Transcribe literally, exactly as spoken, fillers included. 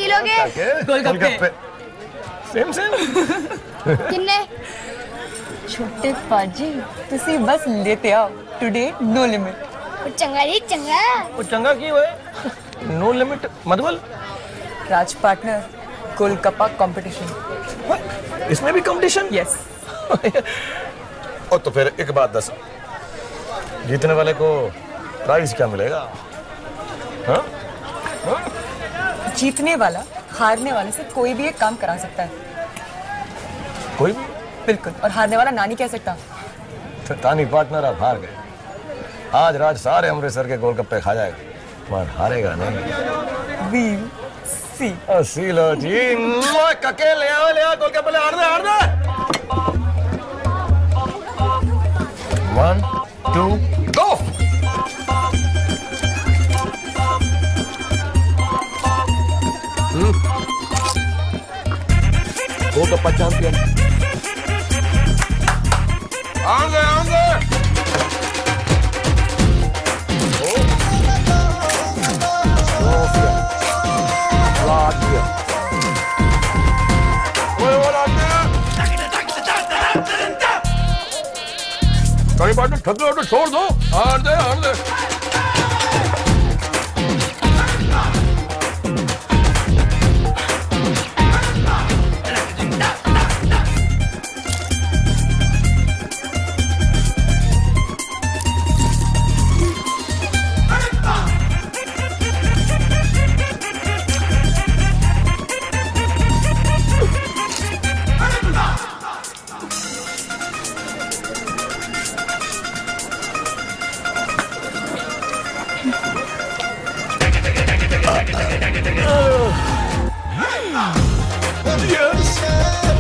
P लोगे? गोलगप्पे। Same same. किन्ने? छोटे पाजी तुसी बस लेते आओ। Today no limit. चंगा जी चंगा। वो चंगा की हुए? नो लिमिट मतलब? Raj partner golgappa competition. इसमें भी कंपटीशन? यस। और तो फिर एक बात दस, जीतने वाले को प्राइस क्या मिलेगा? हाँ? हाँ? जीतने वाला हारने वाले से कोई भी एक काम करा सकता है। कोई भी? बिल्कुल। और हारने वाला ना नहीं कह सकता। तो तानी पार्टनर आप हार गए। आज राज सारे अमृतसर के गोलगप्पे खा जाएगा, मगर हारेगा नहीं। We'll see. सी लो जी। कके ले आओ ले आओ गोलगप्पे ले, हार दे हार दे। One two go. Golgappa champion. आंगे आंगे। कई बार तो ठग लो तो छोड़ दो। हार दे हार दे। Yes!